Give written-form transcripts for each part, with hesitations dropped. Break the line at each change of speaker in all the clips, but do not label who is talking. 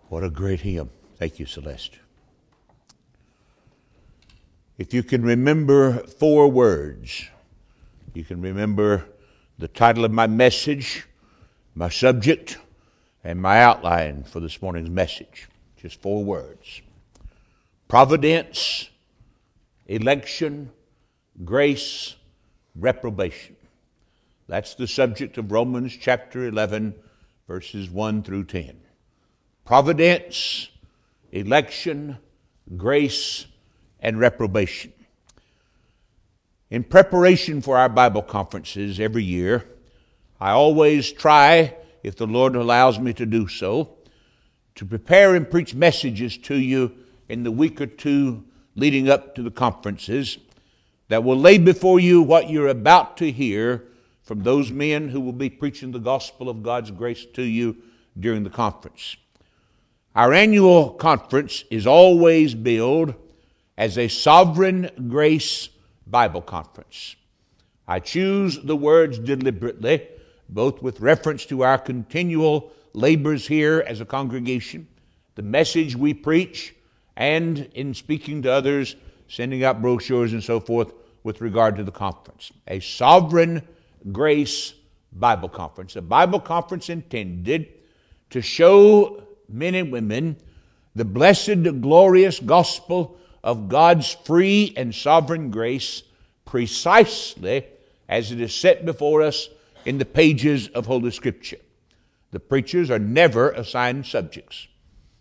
What a great hymn. Thank you, Celeste. If you can remember 4 words, you can remember the title of my message, my subject, and my outline for this morning's message. Just 4 words. Providence, election, grace, reprobation. That's the subject of Romans chapter 11, verses 1 through 10. Providence, election, grace, and reprobation. In preparation for our Bible conferences every year, I always try, if the Lord allows me to do so, to prepare and preach messages to you in the week or 2 leading up to the conferences that will lay before you what you're about to hear from those men who will be preaching the gospel of God's grace to you during the conference. Our annual conference is always billed as a Sovereign Grace Bible Conference. I choose the words deliberately, both with reference to our continual labors here as a congregation, the message we preach, and in speaking to others, sending out brochures and so forth with regard to the conference. A Sovereign Grace Bible Conference. A Bible conference intended to show men and women the blessed, glorious gospel of God's free and sovereign grace precisely as it is set before us in the pages of Holy Scripture. The preachers are never assigned subjects.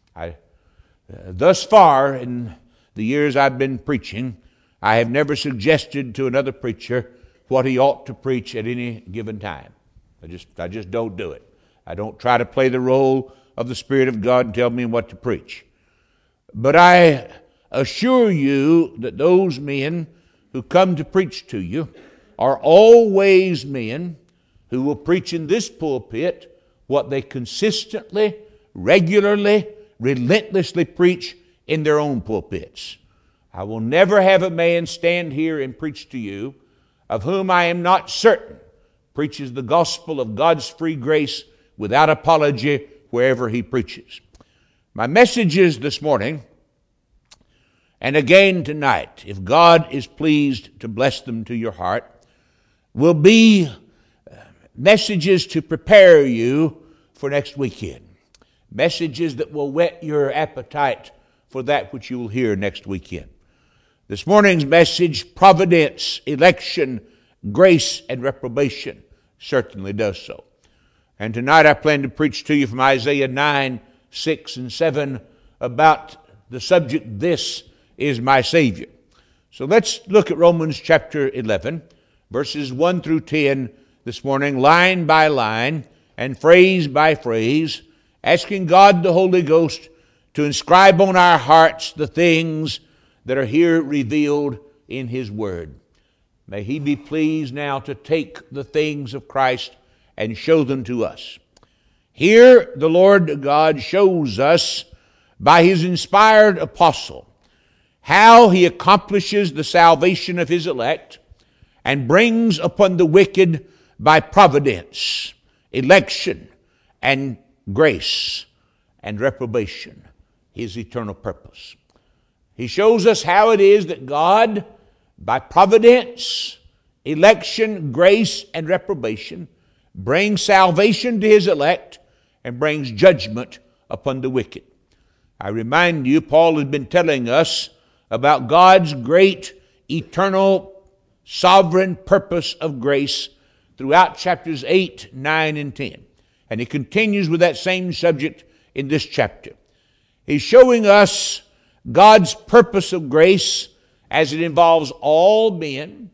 Thus far in the years I've been preaching, I have never suggested to another preacher what he ought to preach at any given time. I just don't do it. I don't try to play the role of the Spirit of God and tell me what to preach. But I assure you that those men who come to preach to you are always men who will preach in this pulpit what they consistently, regularly, relentlessly preach in their own pulpits. I will never have a man stand here and preach to you of whom I am not certain preaches the gospel of God's free grace without apology wherever he preaches. My messages this morning, and again tonight, if God is pleased to bless them to your heart, will be messages to prepare you for next weekend. Messages that will whet your appetite for that which you will hear next weekend. This morning's message, Providence, Election, Grace, and Reprobation, certainly does so. And tonight I plan to preach to you from Isaiah 9, 6, and 7 about the subject, This is my Savior. So let's look at Romans chapter 11, verses 1 through 10 this morning, line by line and phrase by phrase, asking God the Holy Ghost to inscribe on our hearts the things that are here revealed in His Word. May He be pleased now to take the things of Christ and show them to us. Here the Lord God shows us by His inspired apostle how He accomplishes the salvation of His elect and brings upon the wicked by providence, election, and grace, and reprobation, His eternal purpose. He shows us how it is that God, by providence, election, grace, and reprobation, brings salvation to His elect and brings judgment upon the wicked. I remind you, Paul has been telling us about God's great, eternal, sovereign purpose of grace throughout chapters 8, 9, and 10. And he continues with that same subject in this chapter. He's showing us God's purpose of grace as it involves all men,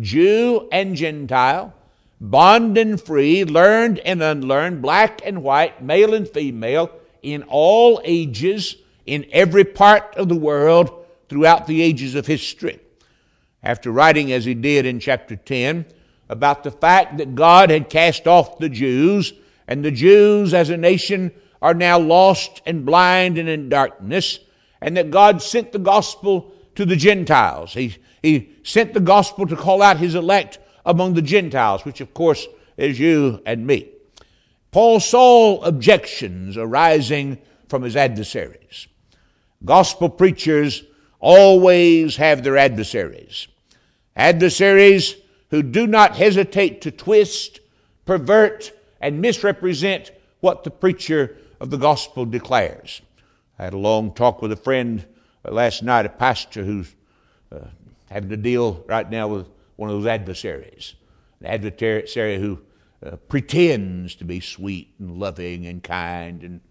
Jew and Gentile, bond and free, learned and unlearned, black and white, male and female, in all ages, in every part of the world, throughout the ages of history. After writing, as he did in chapter 10, about the fact that God had cast off the Jews, and the Jews as a nation are now lost and blind and in darkness, and that God sent the gospel to the Gentiles. He sent the gospel to call out His elect among the Gentiles, which of course is you and me. Paul saw objections arising from his adversaries. Gospel preachers always have their adversaries. Adversaries who do not hesitate to twist, pervert, and misrepresent what the preacher of the gospel declares. I had a long talk with a friend last night, a pastor who's having to deal right now with one of those adversaries. An adversary who pretends to be sweet and loving and kind and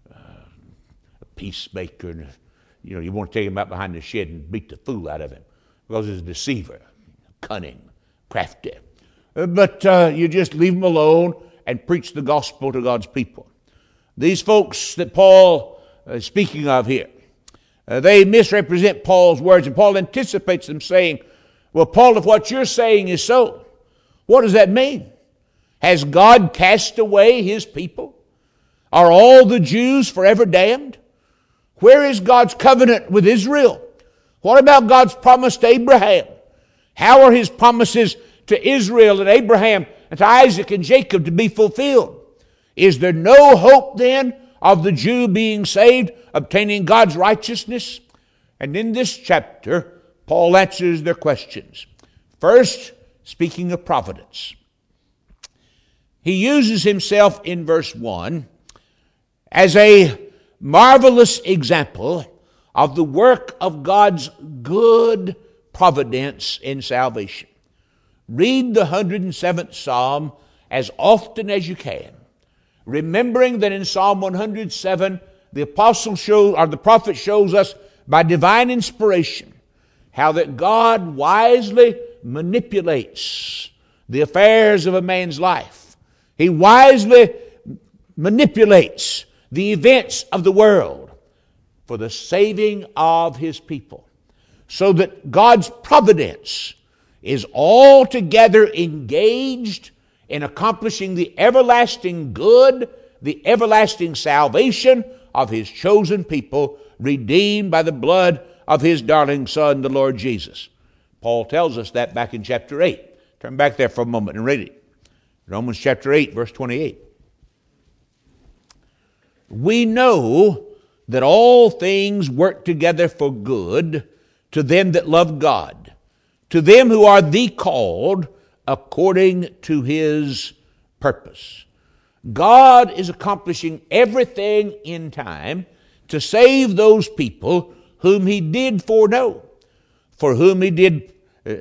a peacemaker. And, you want to take him out behind the shed and beat the fool out of him because he's a deceiver, cunning, crafty. But you just leave him alone and preach the gospel to God's people. These folks that Paul is speaking of here, they misrepresent Paul's words, and Paul anticipates them saying, well, Paul, if what you're saying is so, what does that mean? Has God cast away his people? Are all the Jews forever damned? Where is God's covenant with Israel? What about God's promise to Abraham? How are his promises to Israel and Abraham and to Isaac and Jacob to be fulfilled? Is there no hope then of the Jew being saved, obtaining God's righteousness? And in this chapter, Paul answers their questions. First, speaking of providence. He uses himself in verse 1 as a marvelous example of the work of God's good providence in salvation. Read the 107th Psalm as often as you can, remembering that in Psalm 107, the prophet shows us by divine inspiration how that God wisely manipulates the affairs of a man's life. He wisely manipulates the events of the world for the saving of his people, so that God's providence is altogether engaged in accomplishing the everlasting good, the everlasting salvation of his chosen people, redeemed by the blood of his darling Son, the Lord Jesus. Paul tells us that back in chapter 8. Turn back there for a moment and read it. Romans chapter 8, verse 28. We know that all things work together for good to them that love God, to them who are the called according to his purpose. God is accomplishing everything in time to save those people whom he did foreknow. For whom he did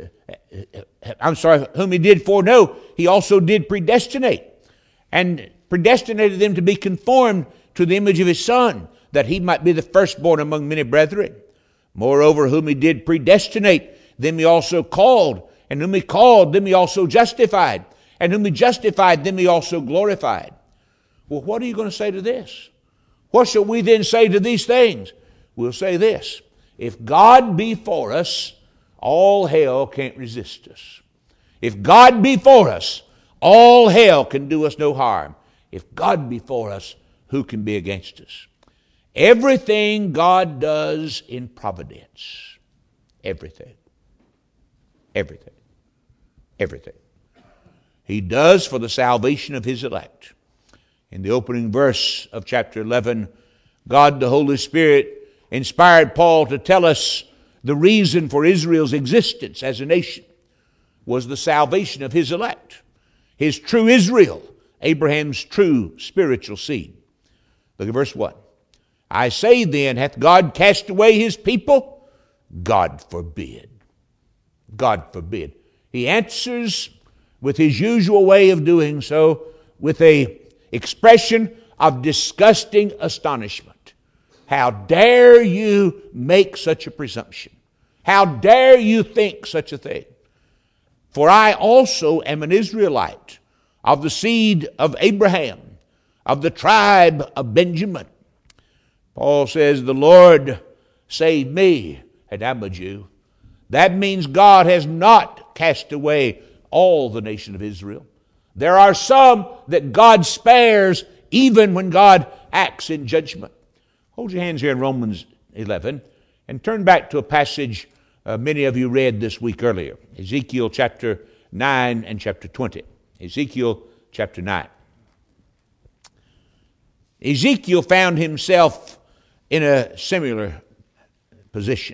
foreknow, he also did predestinate, and predestinated them to be conformed to the image of his Son, that he might be the firstborn among many brethren. Moreover, whom he did predestinate, them he also called, and whom he called, them he also justified, and whom he justified, them he also glorified. Well, what are you going to say to this? What shall we then say to these things? We'll say this: if God be for us, all hell can't resist us. If God be for us, all hell can do us no harm. If God be for us, who can be against us? Everything God does in providence. Everything. Everything. Everything. He does for the salvation of his elect. In the opening verse of chapter 11, God the Holy Spirit inspired Paul to tell us the reason for Israel's existence as a nation was the salvation of his elect, his true Israel, Abraham's true spiritual seed. Look at verse 1. I say then, hath God cast away his people? God forbid. God forbid. He answers with his usual way of doing so with a expression of disgusting astonishment. How dare you make such a presumption? How dare you think such a thing? For I also am an Israelite, of the seed of Abraham, of the tribe of Benjamin. Paul says, the Lord saved me, and I'm a Jew. That means God has not cast away all the nation of Israel. There are some that God spares even when God acts in judgment. Hold your hands here in Romans 11 and turn back to a passage many of you read this week earlier. Ezekiel chapter 9 and chapter 20. Ezekiel chapter 9. Ezekiel found himself in a similar position.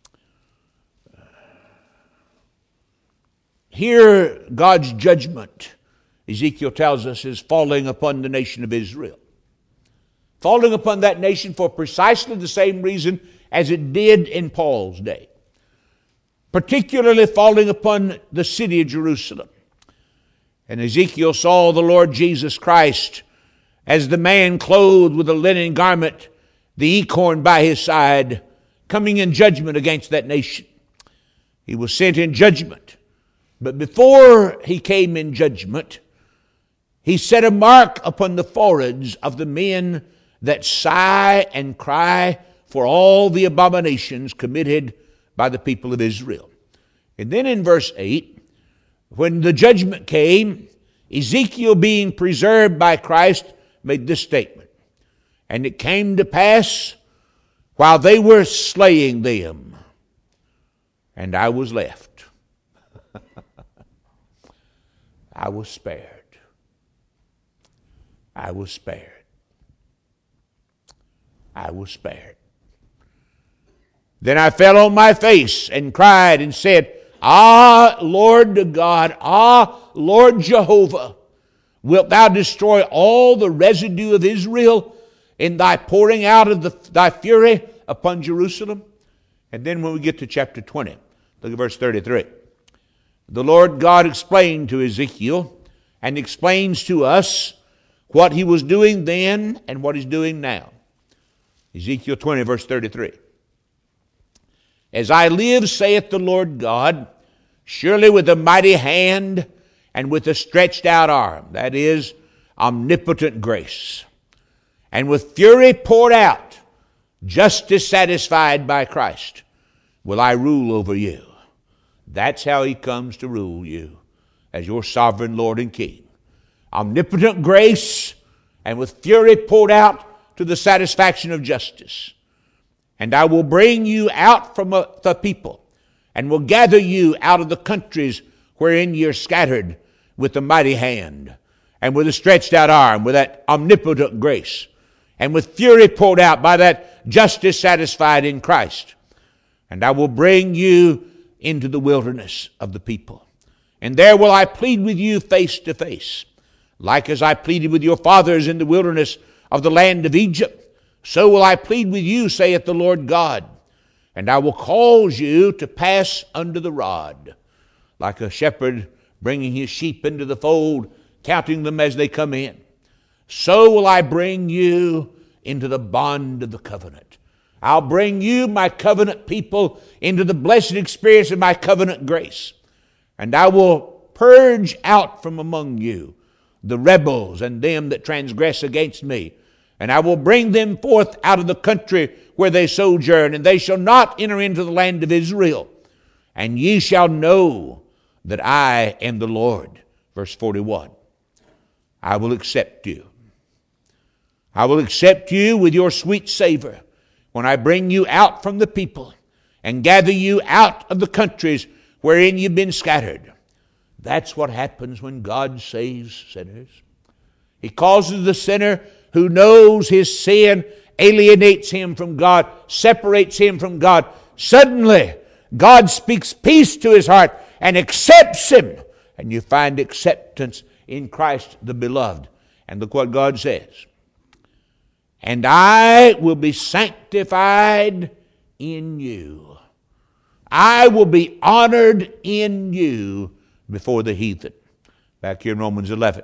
Here, God's judgment, Ezekiel tells us, is falling upon the nation of Israel. Falling upon that nation for precisely the same reason as it did in Paul's day. Particularly falling upon the city of Jerusalem. And Ezekiel saw the Lord Jesus Christ as the man clothed with a linen garment, the acorn by his side, coming in judgment against that nation. He was sent in judgment. But before he came in judgment, he set a mark upon the foreheads of the men that sigh and cry for all the abominations committed by the people of Israel. And then in verse 8, when the judgment came, Ezekiel, being preserved by Christ, made this statement. And it came to pass, while they were slaying them, and I was left. I was spared. I was spared. I was spared. Then I fell on my face and cried and said, Ah, Lord God, ah, Lord Jehovah, wilt thou destroy all the residue of Israel in thy pouring out of thy fury upon Jerusalem? And then when we get to chapter 20, look at verse 33. The Lord God explained to Ezekiel and explains to us what he was doing then and what he's doing now. Ezekiel 20, verse 33. As I live, saith the Lord God, surely with a mighty hand and with a stretched out arm, that is, omnipotent grace, and with fury poured out, justice satisfied by Christ, will I rule over you. That's how he comes to rule you as your sovereign Lord and King. Omnipotent grace and with fury poured out to the satisfaction of justice. And I will bring you out from the people and will gather you out of the countries wherein ye are scattered with a mighty hand and with a stretched out arm, with that omnipotent grace and with fury poured out by that justice satisfied in Christ. And I will bring you into the wilderness of the people. And there will I plead with you face to face, like as I pleaded with your fathers in the wilderness of the land of Egypt. So will I plead with you, saith the Lord God. And I will cause you to pass under the rod, like a shepherd bringing his sheep into the fold, counting them as they come in. So will I bring you into the bond of the covenant. I'll bring you, my covenant people, into the blessed experience of my covenant grace. And I will purge out from among you the rebels and them that transgress against me. And I will bring them forth out of the country where they sojourn, and they shall not enter into the land of Israel. And ye shall know that I am the Lord. Verse 41. I will accept you. I will accept you with your sweet savor when I bring you out from the people and gather you out of the countries wherein you've been scattered. That's what happens when God saves sinners. He causes the sinner who knows his sin, alienates him from God, separates him from God. Suddenly, God speaks peace to his heart and accepts him. And you find acceptance in Christ the beloved. And look what God says. And I will be sanctified in you. I will be honored in you before the heathen. Back here in Romans 11.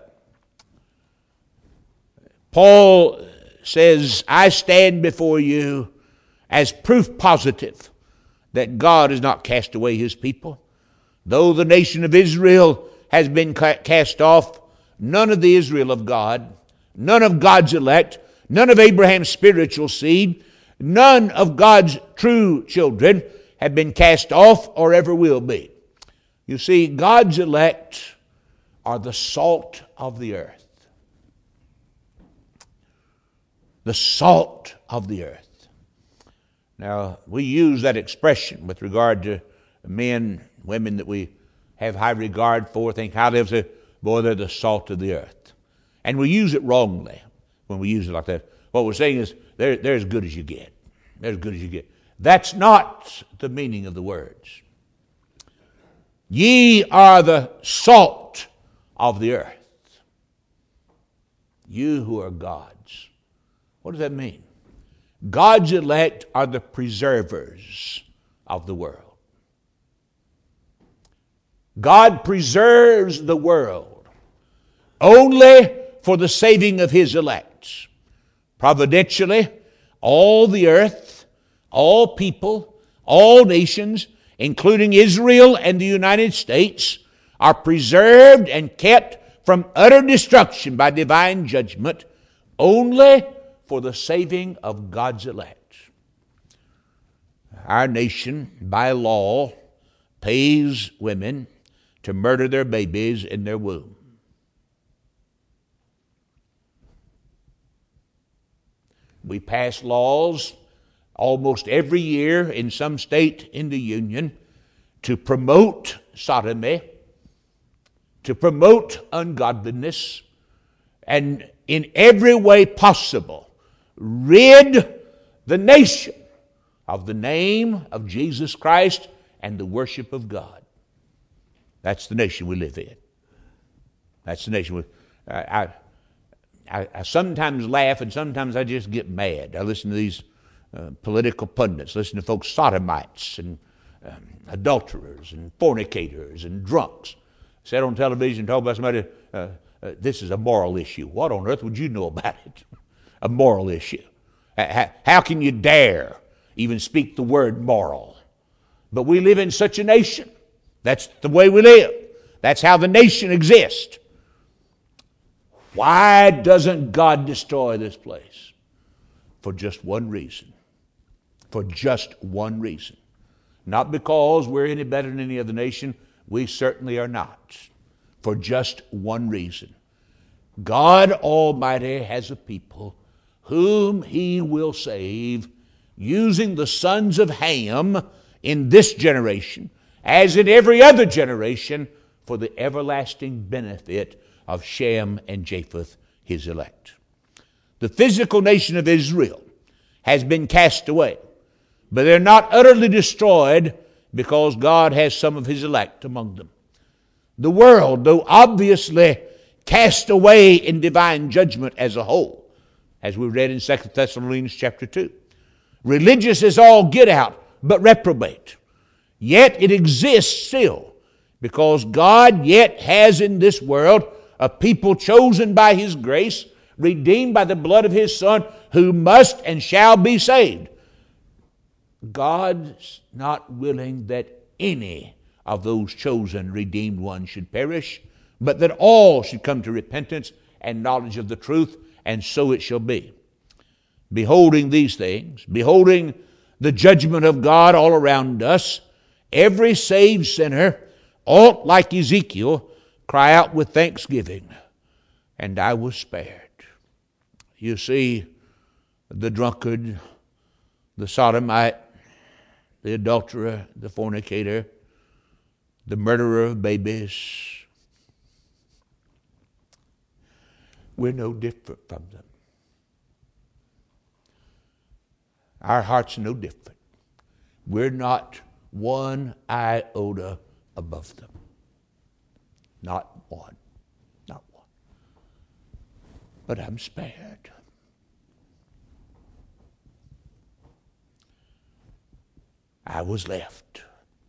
Paul says, I stand before you as proof positive that God has not cast away his people. Though the nation of Israel has been cast off, none of the Israel of God, none of God's elect, none of Abraham's spiritual seed, none of God's true children have been cast off or ever will be. You see, God's elect are the salt of the earth. The salt of the earth. Now, we use that expression with regard to men, women that we have high regard for, think highly of, boy, they're the salt of the earth. And we use it wrongly. when we use it like that. What we're saying is, they're as good as you get. They're as good as you get. That's not the meaning of the words. Ye are the salt of the earth. You who are God's. What does that mean? God's elect are the preservers of the world. God preserves the world only for the saving of His elect. Providentially, all the earth, all people, all nations, including Israel and the United States, are preserved and kept from utter destruction by divine judgment only for the saving of God's elect. Our nation, by law, pays women to murder their babies in their womb. We pass laws almost every year in some state in the Union to promote sodomy, to promote ungodliness, and in every way possible rid the nation of the name of Jesus Christ and the worship of God. That's the nation we live in. That's the nation. I sometimes laugh and sometimes I just get mad. I listen to these political pundits, listen to folks sodomites and adulterers and fornicators and drunks. Sit on television and talk about somebody, this is a moral issue. What on earth would you know about it? A moral issue. How can you dare even speak the word moral? But we live in such a nation. That's the way we live. That's how the nation exists. Why doesn't God destroy this place? For just one reason. For just one reason. Not because we're any better than any other nation. We certainly are not. For just one reason. God Almighty has a people whom He will save using the sons of Ham in this generation, as in every other generation, for the everlasting benefit of Shem and Japheth, His elect. The physical nation of Israel has been cast away, but they're not utterly destroyed because God has some of His elect among them. The world, though obviously cast away in divine judgment as a whole, as we read in 2 Thessalonians chapter 2. Religious as all get out, but reprobate. Yet it exists still, because God yet has in this world a people chosen by His grace, redeemed by the blood of His Son, who must and shall be saved. God's not willing that any of those chosen redeemed ones should perish, but that all should come to repentance and knowledge of the truth, and so it shall be. Beholding these things, beholding the judgment of God all around us, every saved sinner ought, like Ezekiel, cry out with thanksgiving, and I was spared. You see, the drunkard, the sodomite, the adulterer, the fornicator, the murderer of babies, we're no different from them. Our hearts are no different. We're not one iota above them. Not one. Not one. But I'm spared. I was left.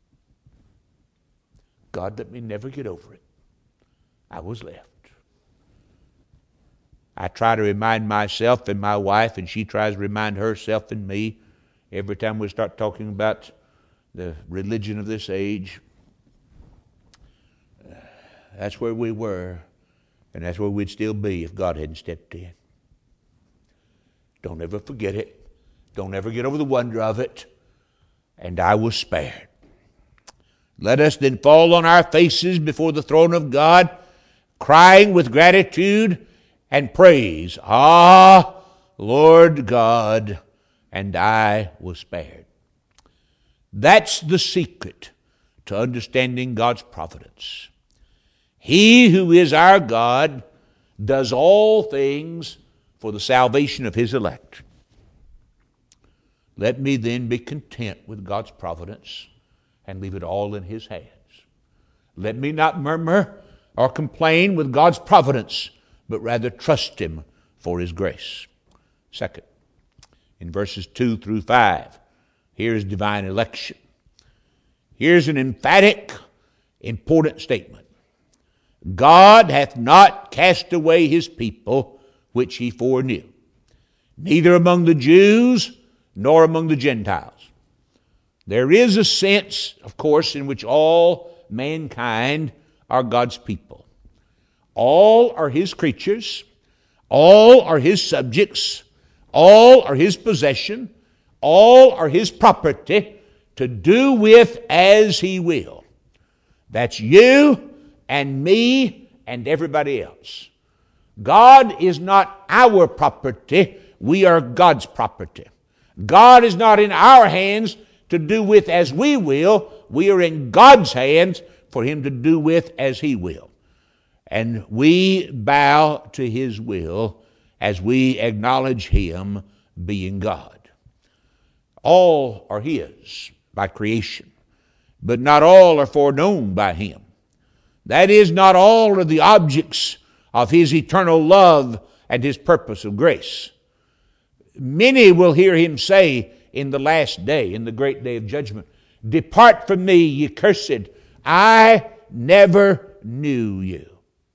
God, let me never get over it. I was left. I try to remind myself and my wife, and she tries to remind herself and me every time we start talking about the religion of this age. That's where we were, and that's where we'd still be if God hadn't stepped in. Don't ever forget it. Don't ever get over the wonder of it. And I was spared. Let us then fall on our faces before the throne of God, crying with gratitude and praise, Ah, Lord God, and I was spared. That's the secret to understanding God's providence. He who is our God does all things for the salvation of His elect. Let me then be content with God's providence and leave it all in His hands. Let me not murmur or complain with God's providence, but rather trust Him for His grace. Second, in verses 2 through 5, here's divine election. Here's an emphatic, important statement. God hath not cast away His people which He foreknew, neither among the Jews nor among the Gentiles. There is a sense, of course, in which all mankind are God's people. All are His creatures. All are His subjects. All are His possession. All are His property to do with as He will. That's you and me and everybody else. God is not our property. We are God's property. God is not in our hands to do with as we will. We are in God's hands for Him to do with as He will. And we bow to His will as we acknowledge Him being God. All are His by creation, but not all are foreknown by Him. That is, not all are the objects of His eternal love and His purpose of grace. Many will hear Him say in the last day, in the great day of judgment, "Depart from me, ye cursed, I never knew you."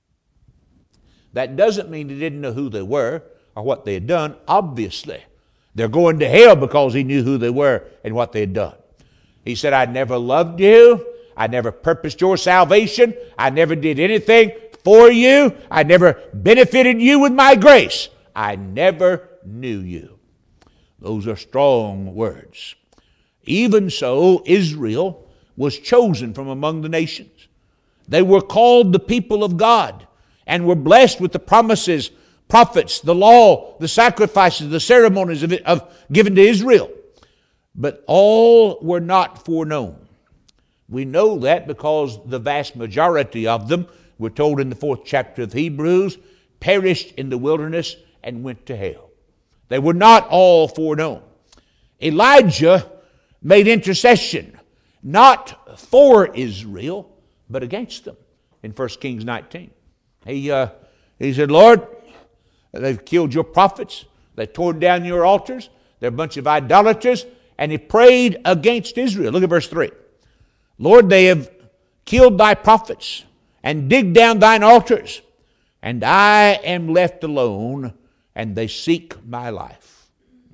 That doesn't mean He didn't know who they were or what they had done. Obviously, they're going to hell because He knew who they were and what they had done. He said, "I never loved you. I never purposed your salvation. I never did anything for you. I never benefited you with my grace. I never knew you." Those are strong words. Even so, Israel was chosen from among the nations. They were called the people of God and were blessed with the promises, prophets, the law, the sacrifices, the ceremonies of given to Israel. But all were not foreknown. We know that because the vast majority of them, we're told in the 4th chapter of Hebrews, perished in the wilderness and went to hell. They were not all foreknown. Elijah made intercession, not for Israel, but against them in 1 Kings 19. He said, "Lord, they've killed your prophets. They've torn down your altars. They're a bunch of idolaters." And he prayed against Israel. Look at verse 3. "Lord, they have killed thy prophets and digged down thine altars, and I am left alone, and they seek my life."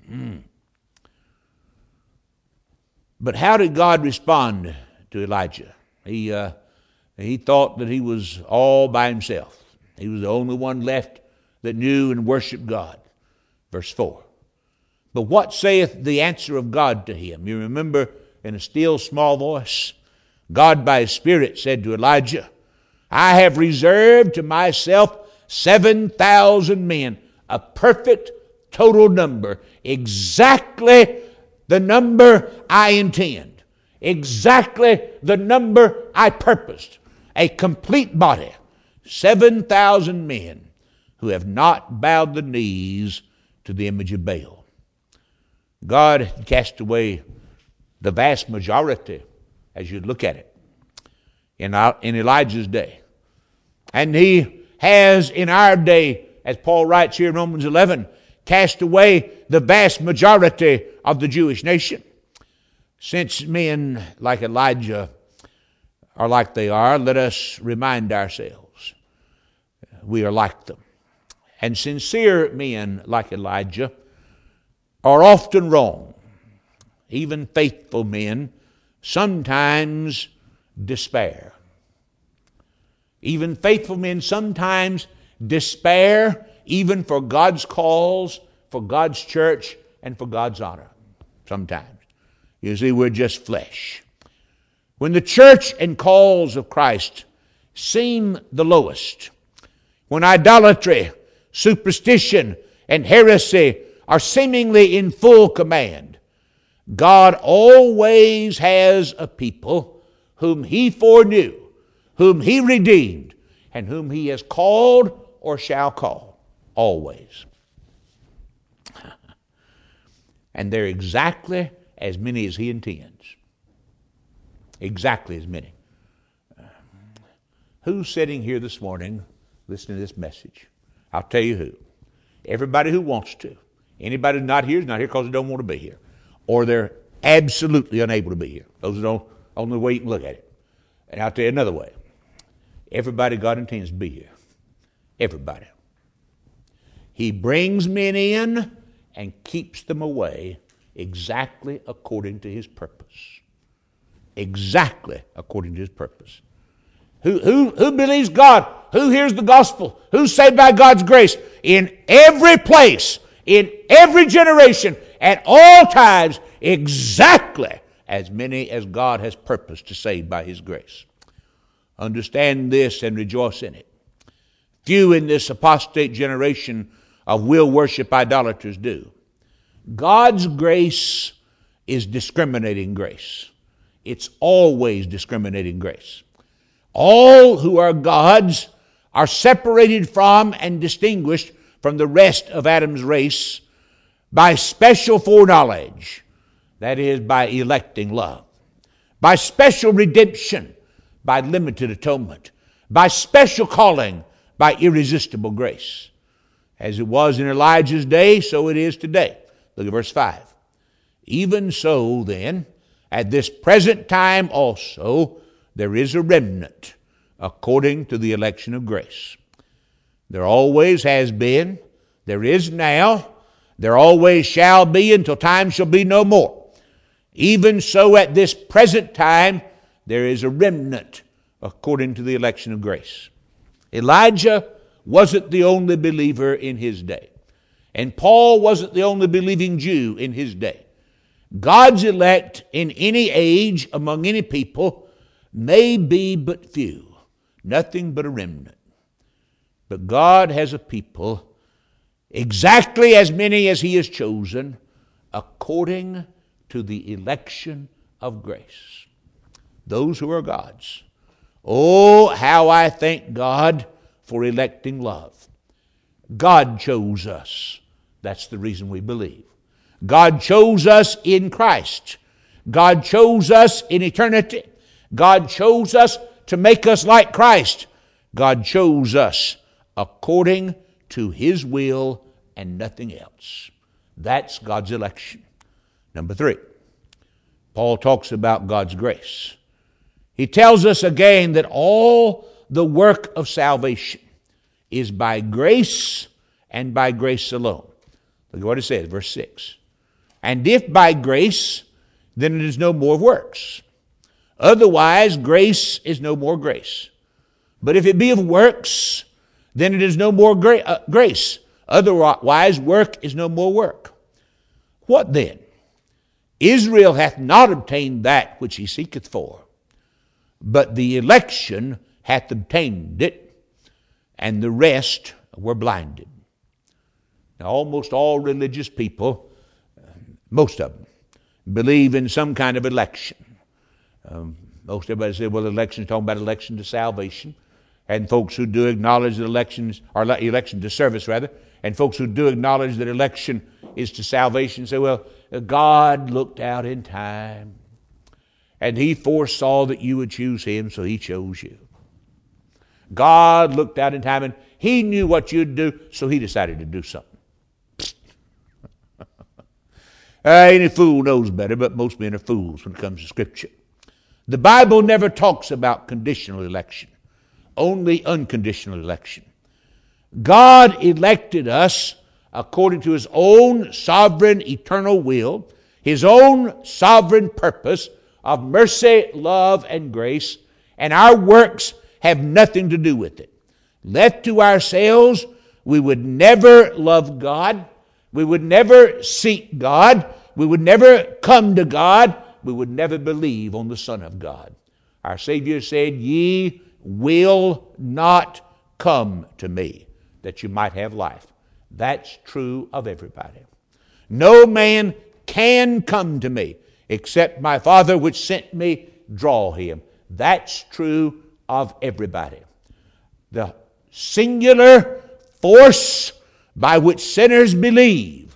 But how did God respond to Elijah? He thought that he was all by himself. He was the only one left that knew and worshiped God. Verse 4. "But what saith the answer of God to him?" You remember, in a still small voice, God by His Spirit said to Elijah, "I have reserved to myself 7,000 men, a perfect total number, exactly the number I intend, exactly the number I purposed, a complete body, 7,000 men who have not bowed the knees to the image of Baal." God cast away the vast majority, as you look at it, in Elijah's day. And He has in our day, as Paul writes here in Romans 11, cast away the vast majority of the Jewish nation. Since men like Elijah are like they are, let us remind ourselves we are like them. And sincere men like Elijah are often wrong. Even faithful men sometimes despair. Even faithful men sometimes despair, even for God's cause, for God's church, and for God's honor. Sometimes. You see, we're just flesh. When the church and cause of Christ seem the lowest, when idolatry, superstition, and heresy are seemingly in full command, God always has a people whom He foreknew, whom He redeemed, and whom He has called or shall call. Always. and they're exactly as many as he intends. Exactly as many. Who's sitting here this morning listening to this message? I'll tell you who. Everybody who wants to. Anybody who's not here is not here because they don't want to be here. Or they're absolutely unable to be here. Those are the only way you can look at it. And I'll tell you another way. Everybody God intends to be here. Everybody. He brings men in and keeps them away exactly according to his purpose. Exactly according to his purpose. Who believes God? Who hears the gospel? Who's saved by God's grace? In every place, in every generation, at all times, exactly as many as God has purposed to save by his grace. Understand this and rejoice in it. Few in this apostate generation of will worship idolaters do. God's grace is discriminating grace. It's always discriminating grace. All who are God's are separated from and distinguished from the rest of Adam's race by special foreknowledge, that is, by electing love, by special redemption, by limited atonement, by special calling, by irresistible grace. As it was in Elijah's day, so it is today. Look at verse 5. Even so, then, at this present time also, there is a remnant according to the election of grace. There always has been, there is now, there always shall be until time shall be no more. Even so, at this present time, there is a remnant according to the election of grace. Elijah wasn't the only believer in his day. And Paul wasn't the only believing Jew in his day. God's elect in any age, among any people, may be but few, nothing but a remnant. But God has a people, exactly as many as he has chosen, according to the election of grace. Those who are God's. Oh, how I thank God for electing love. God chose us. That's the reason we believe. God chose us in Christ. God chose us in eternity. God chose us to make us like Christ. God chose us according to his will and nothing else. That's God's election. Number 3, Paul talks about God's grace. He tells us again that all the work of salvation is by grace and by grace alone. Look at what it says, verse 6. And if by grace, then it is no more works. Otherwise, grace is no more grace. But if it be of works, then it is no more grace. Otherwise, work is no more work. What then? Israel hath not obtained that which he seeketh for, but the election hath obtained it, and the rest were blinded. Now, almost all religious people, most of them, believe in some kind of election. Most everybody say, well, election is talking about election to salvation. And folks who do acknowledge that elections, or election to service rather, and folks who do acknowledge that election is to salvation say, well, God looked out in time and he foresaw that you would choose him, so he chose you. God looked out in time and he knew what you'd do, so he decided to do something. Any fool knows better, but most men are fools when it comes to Scripture. The Bible never talks about conditional election, only unconditional election. God elected us according to his own sovereign eternal will, his own sovereign purpose of mercy, love, and grace, and our works have nothing to do with it. Left to ourselves, we would never love God. We would never seek God. We would never come to God. We would never believe on the Son of God. Our Savior said, ye will not come to me that you might have life. That's true of everybody. No man can come to me except my Father which sent me draw him. That's true of everybody. The singular force by which sinners believe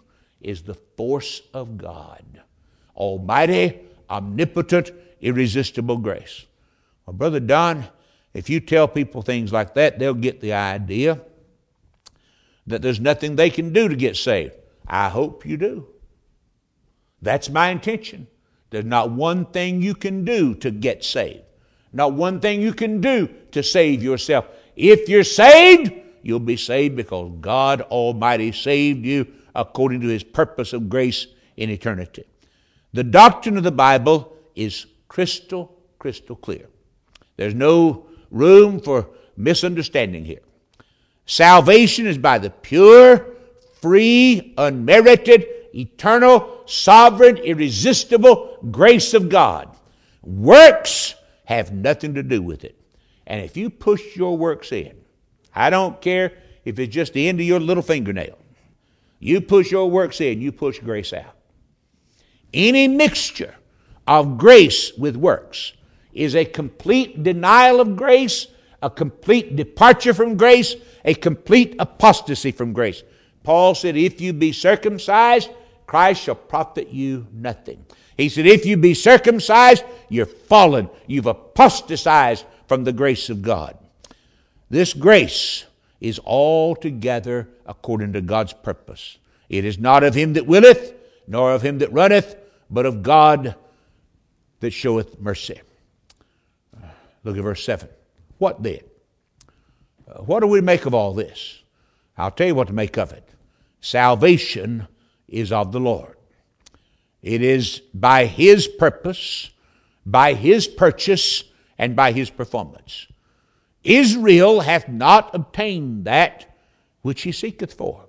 is the force of God. Almighty, omnipotent, irresistible grace. Well, Brother Don, if you tell people things like that, they'll get the idea that there's nothing they can do to get saved. I hope you do. That's my intention. There's not one thing you can do to get saved. Not one thing you can do to save yourself. If you're saved, you'll be saved because God Almighty saved you according to His purpose of grace in eternity. The doctrine of the Bible is crystal clear. There's no room for misunderstanding here. Salvation is by the pure, free, unmerited, eternal, sovereign, irresistible grace of God. Works have nothing to do with it. And if you push your works in, I don't care if it's just the end of your little fingernail. You push your works in, you push grace out. Any mixture of grace with works is a complete denial of grace, a complete departure from grace, a complete apostasy from grace. Paul said, if you be circumcised, Christ shall profit you nothing. He said, if you be circumcised, you're fallen. You've apostatized from the grace of God. This grace is altogether according to God's purpose. It is not of him that willeth, nor of him that runneth, but of God that showeth mercy. Look at verse 7. What then? What do we make of all this? I'll tell you what to make of it. Salvation is of the Lord. It is by His purpose, by His purchase, and by His performance. Israel hath not obtained that which he seeketh for.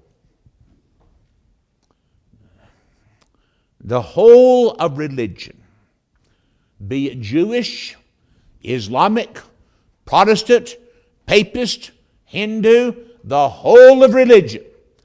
The whole of religion, be it Jewish, Islamic, Protestant, Papist, Hindu, the whole of religion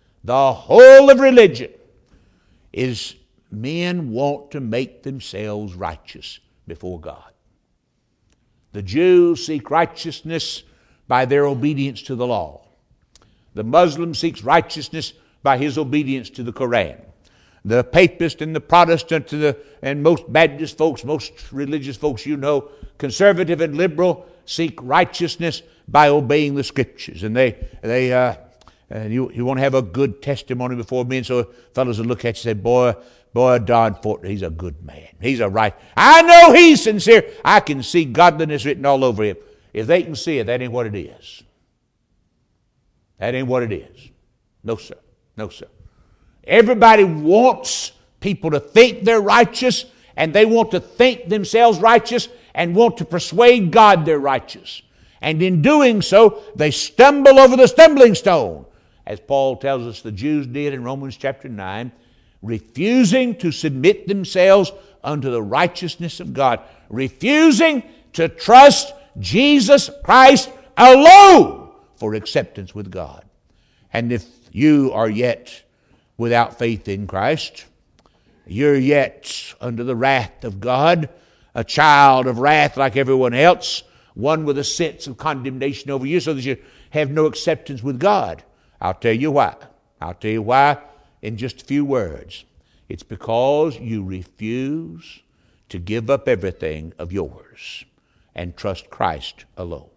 is men want to make themselves righteous before God. The Jews seek righteousness by their obedience to the law. The Muslim seeks righteousness by his obedience to the Koran. The Papist and the Protestant and most Baptist folks, most religious folks you know, conservative and liberal, seek righteousness by obeying the Scriptures. And you want to have a good testimony before men, so fellows will look at you and say, boy, Don Fortner, he's a good man. He's a right. I know he's sincere. I can see godliness written all over him. If they can see it, that ain't what it is. That ain't what it is. No, sir. No, sir. Everybody wants people to think they're righteous, and they want to think themselves righteous and want to persuade God they're righteous. And in doing so, they stumble over the stumbling stone, as Paul tells us the Jews did in Romans chapter 9, refusing to submit themselves unto the righteousness of God, refusing to trust Jesus Christ alone for acceptance with God. And if you are yet without faith in Christ, you're yet under the wrath of God, a child of wrath like everyone else, one with a sense of condemnation over you so that you have no acceptance with God. I'll tell you why. I'll tell you why in just a few words. It's because you refuse to give up everything of yours and trust Christ alone.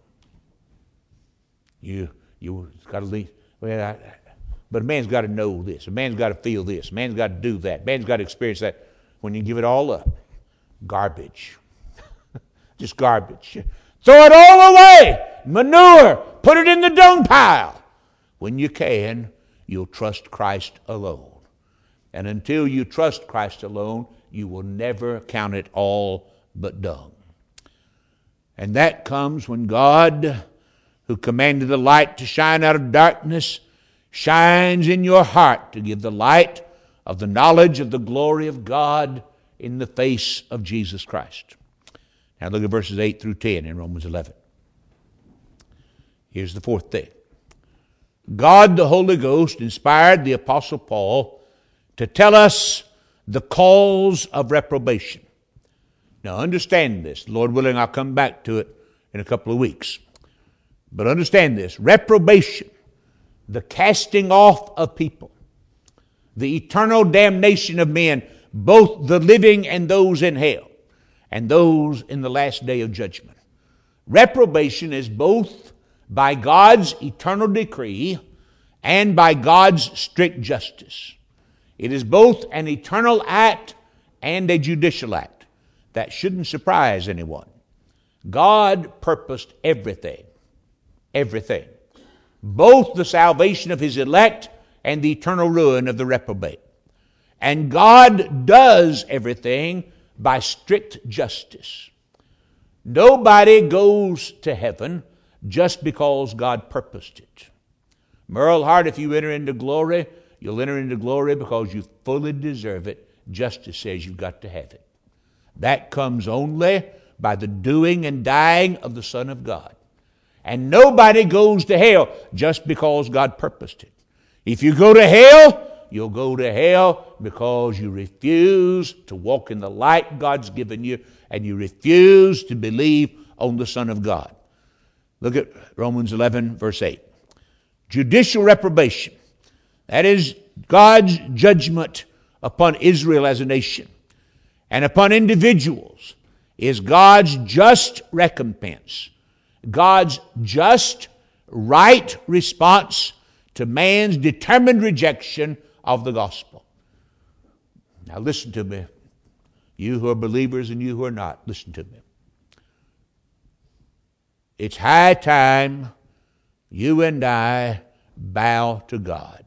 You got to leave. But a man's got to know this. A man's got to feel this. A man's got to do that. A man's got to experience that. When you give it all up, garbage. Just garbage. Throw it all away. Manure. Put it in the dung pile. When you can, you'll trust Christ alone. And until you trust Christ alone, you will never count it all but dung. And that comes when God, who commanded the light to shine out of darkness, shines in your heart to give the light of the knowledge of the glory of God in the face of Jesus Christ. Now look at verses 8 through 10 in Romans 11. Here's the fourth thing. God the Holy Ghost inspired the Apostle Paul to tell us the cause of reprobation. Now understand this. Lord willing, I'll come back to it in a couple of weeks. But understand this. Reprobation, the casting off of people, the eternal damnation of men, both the living and those in hell, and those in the last day of judgment. Reprobation is both by God's eternal decree and by God's strict justice. It is both an eternal act and a judicial act. That shouldn't surprise anyone. God purposed everything. Everything. Both the salvation of His elect and the eternal ruin of the reprobate. And God does everything by strict justice. Nobody goes to heaven just because God purposed it. Merle Hart, if you enter into glory, you'll enter into glory because you fully deserve it. Justice says you've got to have it. That comes only by the doing and dying of the Son of God. And nobody goes to hell just because God purposed it. If you go to hell, you'll go to hell because you refuse to walk in the light God's given you, and you refuse to believe on the Son of God. Look at Romans 11, verse 8. Judicial reprobation. That is God's judgment upon Israel as a nation and upon individuals, is God's just recompense, God's just right response to man's determined rejection of the gospel. Now listen to me. You who are believers and you who are not, listen to me. It's high time you and I bow to God.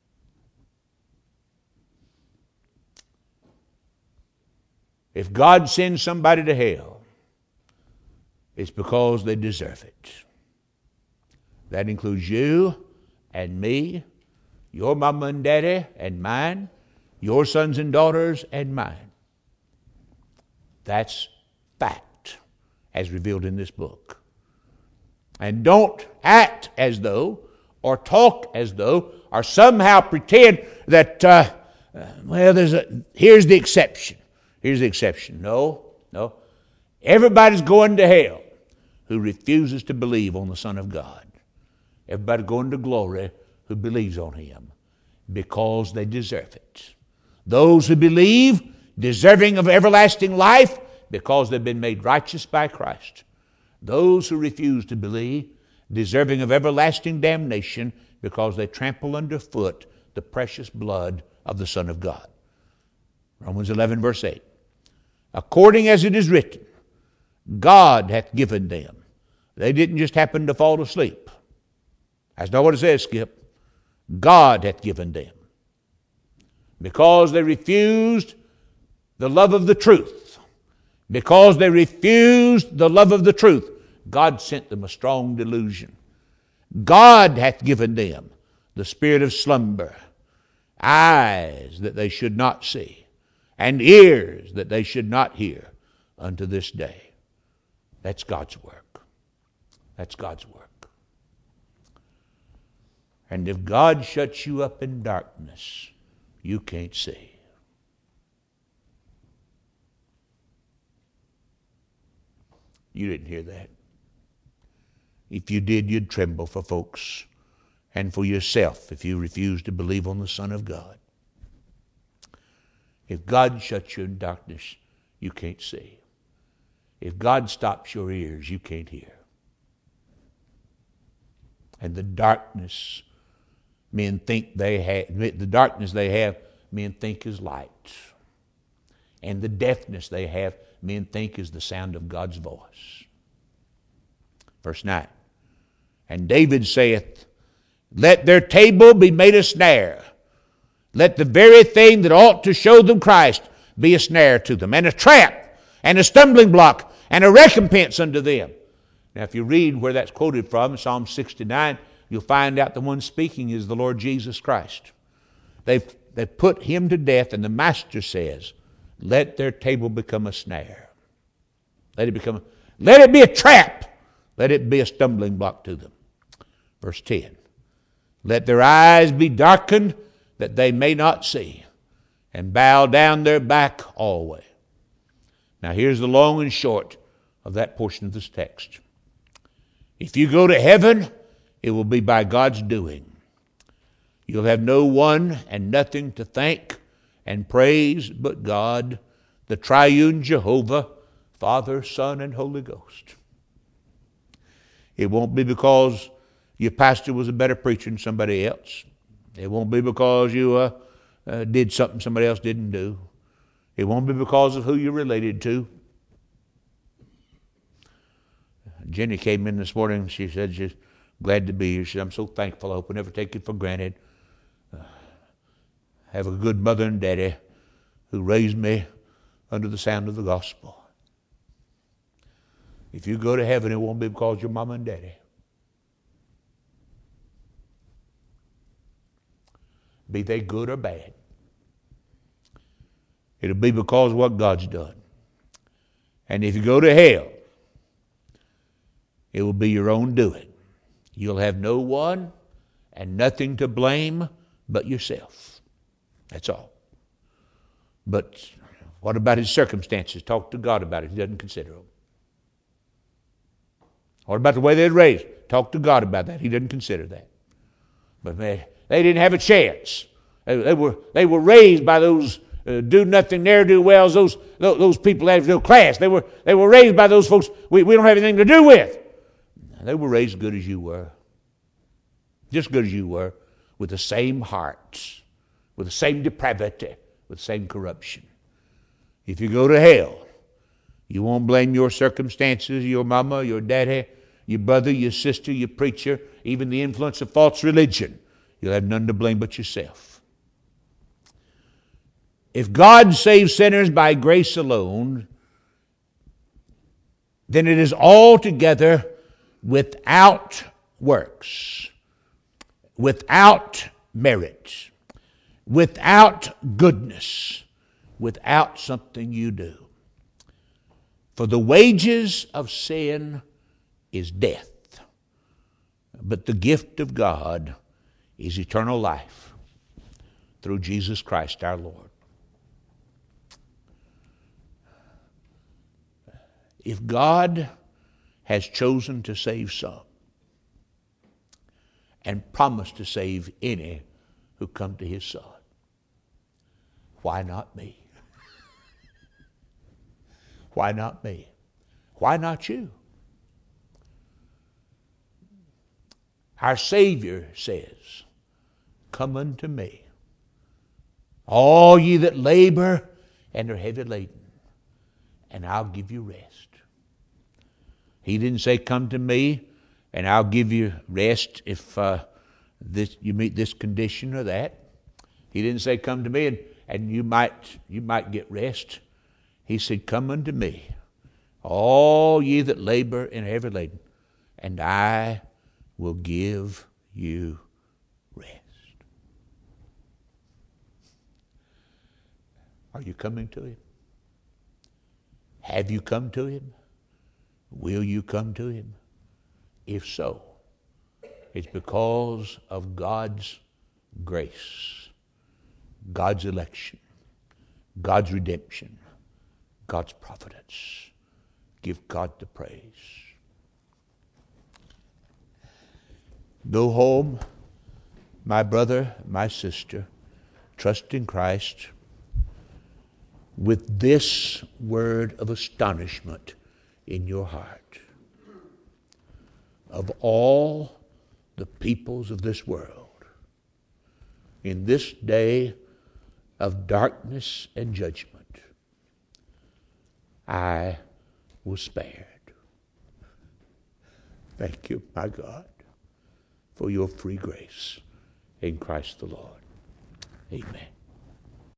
If God sends somebody to hell, it's because they deserve it. That includes you and me, your mama and daddy and mine, your sons and daughters and mine. That's fact, as revealed in this book. And don't act as though, or talk as though, or somehow pretend that, here's the exception. Here's the exception. No. Everybody's going to hell who refuses to believe on the Son of God. Everybody going to glory who believes on Him because they deserve it. Those who believe, deserving of everlasting life because they've been made righteous by Christ. Those who refuse to believe, deserving of everlasting damnation because they trample underfoot the precious blood of the Son of God. Romans 11, verse 8. According as it is written, God hath given them. They didn't just happen to fall asleep. That's not what it says, Skip. God hath given them. Because they refused the love of the truth. Because they refused the love of the truth, God sent them a strong delusion. God hath given them the spirit of slumber, eyes that they should not see, and ears that they should not hear unto this day. That's God's work. That's God's work. And if God shuts you up in darkness, you can't see. You didn't hear that. If you did, you'd tremble for folks and for yourself if you refuse to believe on the Son of God. If God shuts you in darkness, you can't see. If God stops your ears, you can't hear. And the darkness men think they have, men think is light. And the deafness they have, men think is the sound of God's voice. Verse 9. And David saith, let their table be made a snare. Let the very thing that ought to show them Christ be a snare to them, and a trap, and a stumbling block, and a recompense unto them. Now, if you read where that's quoted from, Psalm 69, you'll find out the one speaking is the Lord Jesus Christ. They've put Him to death, and the Master says, let their table become a snare. Let it be a trap. Let it be a stumbling block to them. Verse 10. Let their eyes be darkened that they may not see, and bow down their back always. Now here's the long and short of that portion of this text. If you go to heaven, it will be by God's doing. You'll have no one and nothing to thank and praise but God, the triune Jehovah, Father, Son, and Holy Ghost. It won't be because your pastor was a better preacher than somebody else. It won't be because you did something somebody else didn't do. It won't be because of who you're related to. Jenny came in this morning and she said she's glad to be here. She said, I'm so thankful. I hope I never take it for granted. I have a good mother and daddy who raised me under the sound of the gospel. If you go to heaven, it won't be because your mama and daddy. Be they good or bad. It'll be because of what God's done. And if you go to hell, it will be your own doing. You'll have no one and nothing to blame but yourself. That's all. But what about his circumstances? Talk to God about it. He doesn't consider them. What about the way they're raised? Talk to God about that. He doesn't consider that. But man, they didn't have a chance. They were raised by those do nothing, ne'er do wells. Those people that have no class. They were raised by those folks we don't have anything to do with. They were raised good as you were, just good as you were, with the same hearts, with the same depravity, with the same corruption. If you go to hell, you won't blame your circumstances, your mama, your daddy, your brother, your sister, your preacher, even the influence of false religion. You'll have none to blame but yourself. If God saves sinners by grace alone, then it is altogether without works, without merit, without goodness, without something you do. For the wages of sin is death, but the gift of God is eternal life through Jesus Christ our Lord. If God has chosen to save some and promised to save any who come to his Son, why not me? Why not me? Why not you? Our Savior says, come unto me, all ye that labor and are heavy laden, and I'll give you rest. He didn't say, come to me and I'll give you rest if you meet this condition or that. He didn't say, come to me and you might get rest. He said, come unto me, all ye that labor and are heavy laden, and I will give you rest. Are you coming to him? Have you come to him? Will you come to him? If so, it's because of God's grace, God's election, God's redemption, God's providence. Give God the praise. Go home, my brother, my sister, trust in Christ with this word of astonishment in your heart. Of all the peoples of this world, in this day of darkness and judgment, I was spared. Thank you, my God, for your free grace in Christ the Lord. Amen.